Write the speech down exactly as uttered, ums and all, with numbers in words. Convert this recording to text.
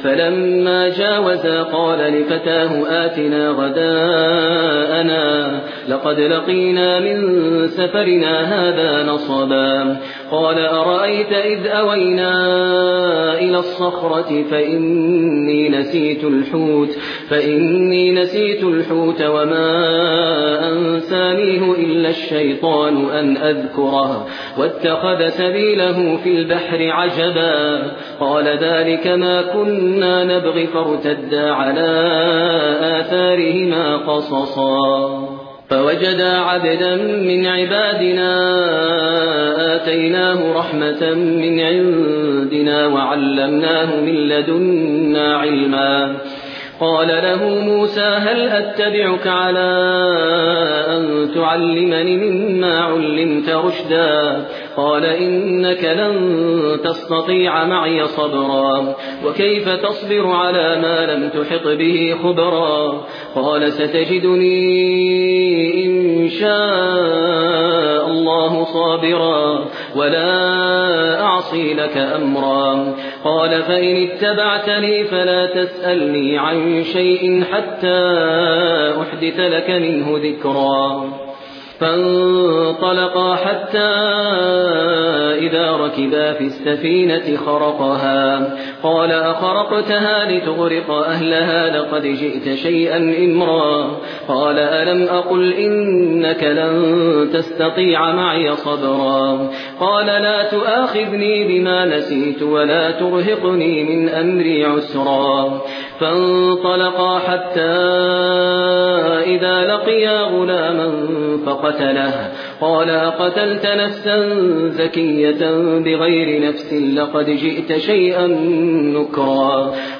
فلما جاوزا قال لفتاه آتنا غداءنا لقد لقينا من سفرنا هذا نصبا قال أرأيت إذ أوينا إلى الصخرة فإني نسيت الحوت فإني نسيت الحوت وما أنسانيه إلا الشيطان أن أذكره واتخذ سبيله في البحر عجبا قال ذلك ما كنا نبغي فارتدا على آثارهما قصصا فوجدا عبدا من عبادنا آتيناه رحمة من عندنا وعلمناه من لدنا علما قال له موسى هل أتبعك على أن تعلمني مما علمت رشدا قال إنك لن تستطيع معي صبرا وكيف تصبر على ما لم تحط به خبرا قال ستجدني إن شاء الله صابرا ولا أعصي لك أمرا قال فإن اتبعتني فلا تسألني عن شيء حتى أحدث لك منه ذكرا فانطلقا حتى إذا ركبا في السفينة خرقها قال أخرقتها لتغرق أهلها لقد جئت شيئا إمرا قال ألم أقل إنك لن تستطيع معي صبرا قال لا تؤاخذني بما نسيت ولا ترهقني من أمري عسرا فانطلقا حتى إذا لقيا غلاما فقتله قال أقتلت نفسا زكية بغير نفس لقد جئت شيئا نكرا